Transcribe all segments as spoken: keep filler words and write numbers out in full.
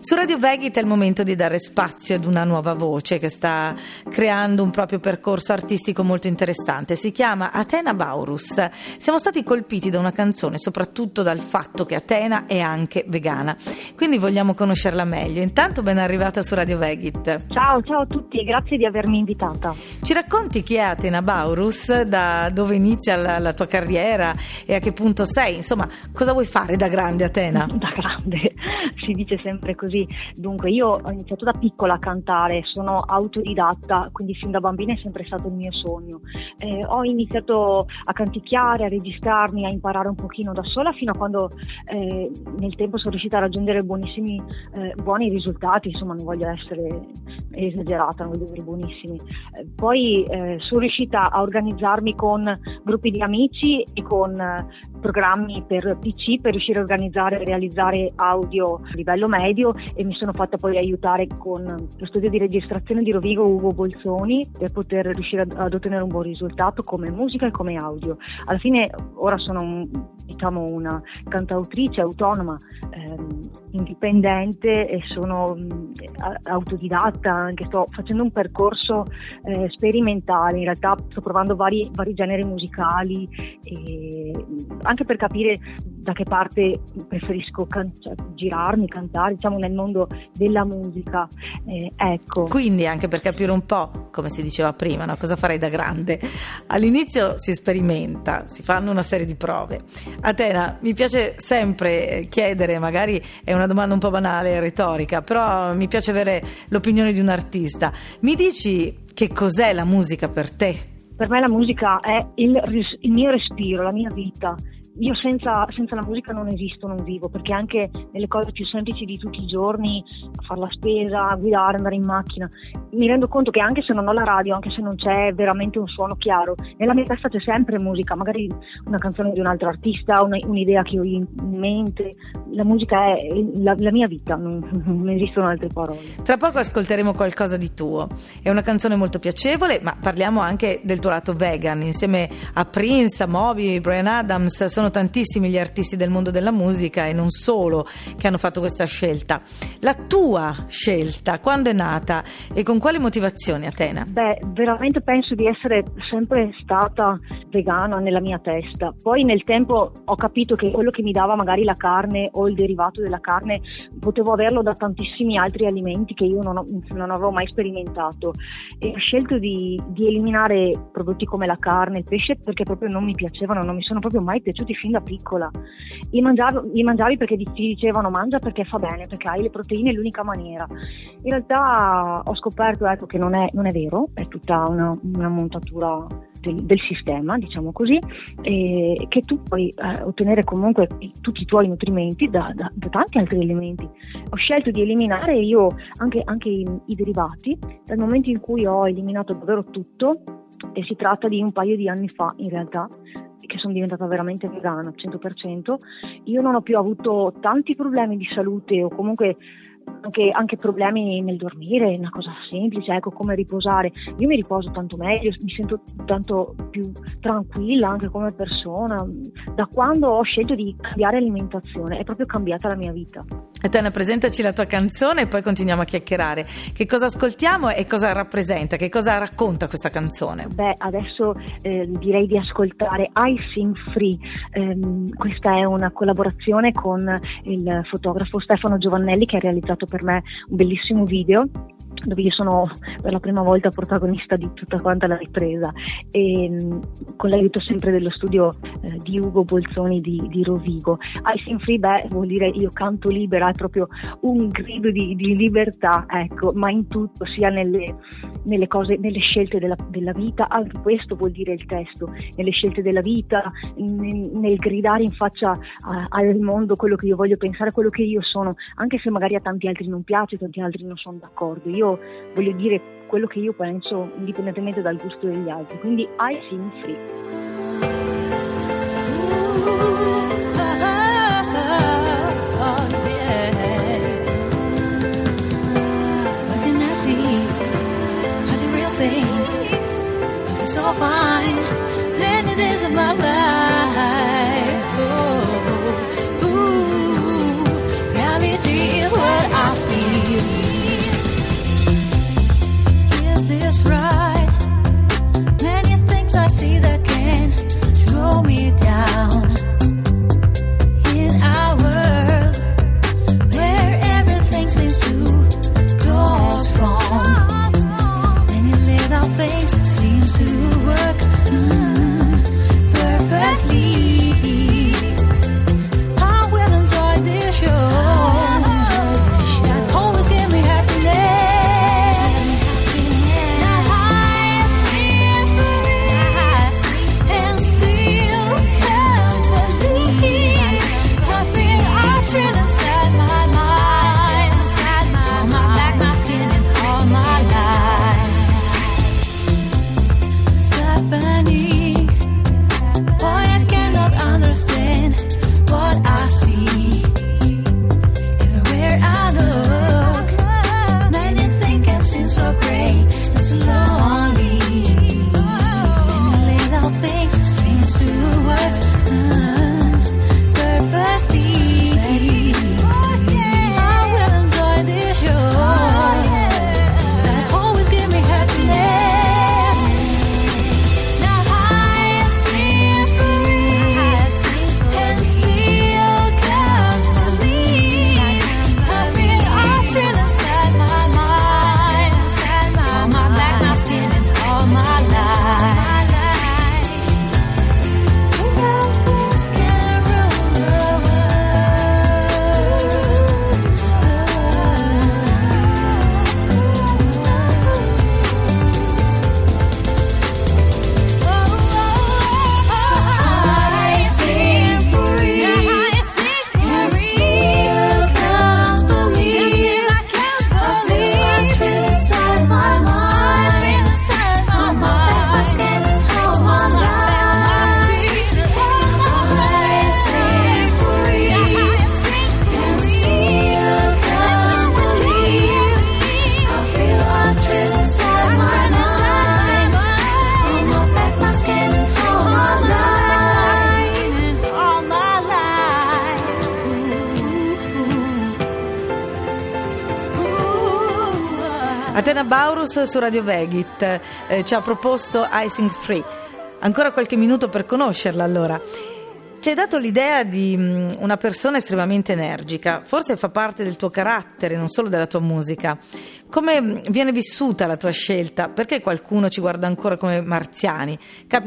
Su Radio Vegit è il momento di dare spazio ad una nuova voce che sta creando un proprio percorso artistico molto interessante. Si chiama Atena Baurus. Siamo stati colpiti da una canzone, soprattutto dal fatto che Atena è anche vegana. Quindi vogliamo conoscerla meglio. Intanto ben arrivata su Radio Vegit. Ciao, ciao a tutti e grazie di avermi invitata. Ci racconti chi è Atena Baurus, da dove inizia la, la tua carriera e a che punto sei? Insomma, cosa vuoi fare da grande, Atena? Da grande, si dice sempre così. Dunque, io ho iniziato da piccola a cantare, sono autodidatta, quindi fin da bambina è sempre stato il mio sogno. Eh, ho iniziato a canticchiare, a registrarmi, a imparare un pochino da sola fino a quando eh, nel tempo sono riuscita a raggiungere buonissimi, eh, buoni risultati, insomma non voglio essere esagerata, non voglio dire buonissimi. Eh, poi eh, sono riuscita a organizzarmi con gruppi di amici e con eh, programmi per P C per riuscire a organizzare e realizzare audio a livello medio, e mi sono fatta poi aiutare con lo studio di registrazione di Rovigo Ugo Bolzoni per poter riuscire ad, ad ottenere un buon risultato come musica e come audio. Alla fine ora sono un, diciamo una cantautrice autonoma, ehm, indipendente, e sono mh, autodidatta, anche sto facendo un percorso eh, sperimentale. In realtà sto provando vari, vari generi musicali, e anche per capire da che parte preferisco can- cioè, girarmi, cantare, diciamo nel mondo della musica, eh, ecco. Quindi anche per capire un po', come si diceva prima, no? Cosa farei da grande? All'inizio si sperimenta, si fanno una serie di prove. Atena, mi piace sempre chiedere, magari è una domanda un po' banale e retorica, però mi piace avere l'opinione di un artista. Mi dici che cos'è la musica per te? Per me la musica è il, il mio respiro, la mia vita. Io senza, senza la musica non esisto, non vivo, perché anche nelle cose più semplici di tutti i giorni, fare la spesa, guidare, andare in macchina, mi rendo conto che anche se non ho la radio, anche se non c'è veramente un suono chiaro, nella mia testa c'è sempre musica, magari una canzone di un altro artista, una, un'idea che ho in mente. La musica è la, la mia vita, non, non esistono altre parole. Tra poco ascolteremo qualcosa di tuo. È una canzone molto piacevole, ma parliamo anche del tuo lato vegan. Insieme a Prince, a Moby, Bryan Adams, sono tantissimi gli artisti del mondo della musica, e non solo, che hanno fatto questa scelta. La tua scelta quando è nata e con quale motivazione, Atena? Beh, veramente penso di essere sempre stata vegana nella mia testa. Poi nel tempo ho capito che quello che mi dava magari la carne o il derivato della carne potevo averlo da tantissimi altri alimenti che io non, ho, non avevo mai sperimentato, e ho scelto di, di eliminare prodotti come la carne, il pesce, perché proprio non mi piacevano, non mi sono proprio mai piaciuti fin da piccola. Li mangiavi, li mangiavi perché ti dicevano mangia perché fa bene, perché hai le proteine, è l'unica maniera. In realtà ho scoperto ecco, che non è, non è vero, è tutta una, una montatura del, del sistema, diciamo così, e che tu puoi eh, ottenere comunque tutti i tuoi nutrimenti da, da, da tanti altri elementi. Ho scelto di eliminare io anche, anche i, i derivati dal momento in cui ho eliminato davvero tutto, e si tratta di un paio di anni fa in realtà, che sono diventata veramente vegana al cento per cento. Io non ho più avuto tanti problemi di salute, o comunque anche, anche problemi nel dormire, una cosa semplice, ecco, come riposare. Io mi riposo tanto meglio, mi sento tanto più tranquilla anche come persona. Da quando ho scelto di cambiare alimentazione è proprio cambiata la mia vita. Atena, presentaci la tua canzone e poi continuiamo a chiacchierare. Che cosa ascoltiamo e cosa rappresenta, che cosa racconta questa canzone? Beh, adesso eh, direi di ascoltare I Sing Free. Eh, questa è una collaborazione con il fotografo Stefano Giovannelli, che ha realizzato per me un bellissimo video dove io sono per la prima volta protagonista di tutta quanta la ripresa, e mh, con l'aiuto sempre dello studio eh, di Ugo Bolzoni di, di Rovigo. I Sing Free, beh, vuol dire io canto libera, è proprio un grido di, di libertà, ecco, ma in tutto, sia nelle, nelle cose, nelle scelte della, della vita, anche questo vuol dire il testo, nelle scelte della vita, nel, nel gridare in faccia a, al mondo quello che io voglio pensare, quello che io sono, anche se magari a tanti altri non piace, tanti altri non sono d'accordo. Io voglio dire quello che io penso indipendentemente dal gusto degli altri, quindi I Sing Free. What can I see? Are the real things? Are they so fine? Many days of my life. Oh, ooh, reality is what I feel. Atena Baurus su Radio Vegit eh, ci ha proposto Icing Free. Ancora qualche minuto per conoscerla, allora. Ci hai dato l'idea di mh, una persona estremamente energica, forse fa parte del tuo carattere, non solo della tua musica. Come mh, viene vissuta la tua scelta? Perché qualcuno ci guarda ancora come marziani?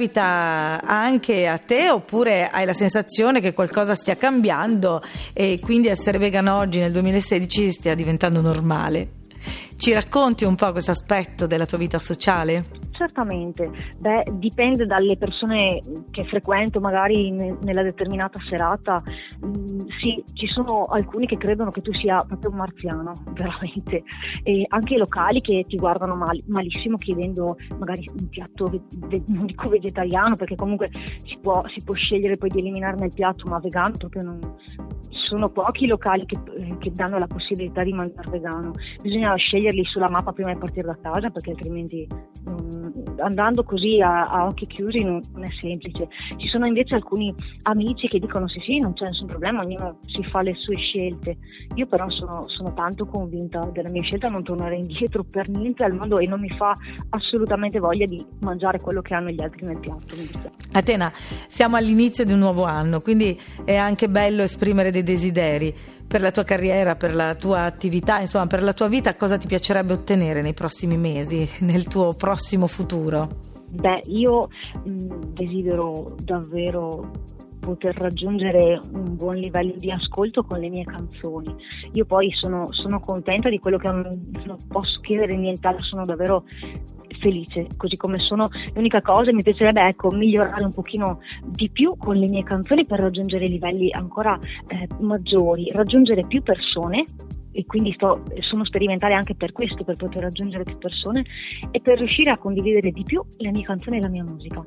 Capita anche a te, oppure hai la sensazione che qualcosa stia cambiando e quindi essere vegano oggi nel duemilasedici stia diventando normale? Ci racconti un po' questo aspetto della tua vita sociale? Certamente, beh, dipende dalle persone che frequento, magari ne, nella determinata serata. Mm, sì, ci sono alcuni che credono che tu sia proprio un marziano, veramente, e anche i locali che ti guardano mal, malissimo chiedendo magari un piatto, ve, ve, non dico vegetariano, perché comunque si può, si può scegliere poi di eliminarne il piatto, ma vegano proprio non... Sono pochi i locali che, che danno la possibilità di mangiare vegano. Bisogna sceglierli sulla mappa prima di partire da casa, perché altrimenti um, andando così a, a occhi chiusi non, non è semplice. Ci sono invece alcuni amici che dicono sì sì, non c'è nessun problema, ognuno si fa le sue scelte. Io però sono, sono tanto convinta della mia scelta, non tornare indietro per niente al mondo, e non mi fa assolutamente voglia di mangiare quello che hanno gli altri nel piatto. Atena, siamo all'inizio di un nuovo anno, quindi è anche bello esprimere dei desideri per la tua carriera, per la tua attività, insomma per la tua vita. Cosa ti piacerebbe ottenere nei prossimi mesi, nel tuo prossimo futuro? Beh, io mh, desidero davvero poter raggiungere un buon livello di ascolto con le mie canzoni. Io poi sono, sono contenta di quello che non, non posso chiedere nient'altro, sono davvero felice così come sono. L'unica cosa mi piacerebbe, ecco, migliorare un pochino di più con le mie canzoni per raggiungere livelli ancora eh, maggiori, raggiungere più persone, e quindi sto, sono sperimentale anche per questo, per poter raggiungere più persone e per riuscire a condividere di più le mie canzoni e la mia musica.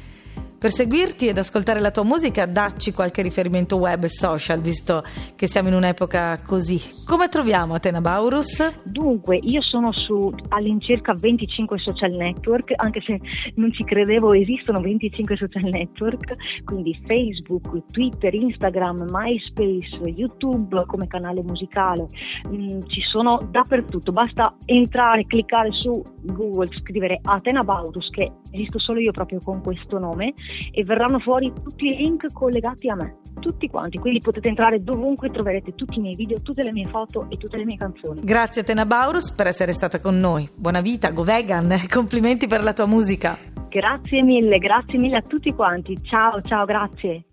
Per seguirti ed ascoltare la tua musica, dacci qualche riferimento web e social, visto che siamo in un'epoca così. Come troviamo Atena Baurus? Dunque, io sono su all'incirca venticinque social network, anche se non ci credevo, esistono venticinque social network, quindi Facebook, Twitter, Instagram, MySpace, YouTube come canale musicale. Mm, ci sono dappertutto, basta entrare, cliccare su Google, scrivere Atena Baurus, che esisto solo io proprio con questo nome, e verranno fuori tutti i link collegati a me, tutti quanti, quindi potete entrare dovunque, troverete tutti i miei video, tutte le mie foto e tutte le mie canzoni. Grazie Atena Baurus per essere stata con noi, buona vita, go vegan, complimenti per la tua musica. Grazie mille, grazie mille a tutti quanti, ciao ciao, grazie.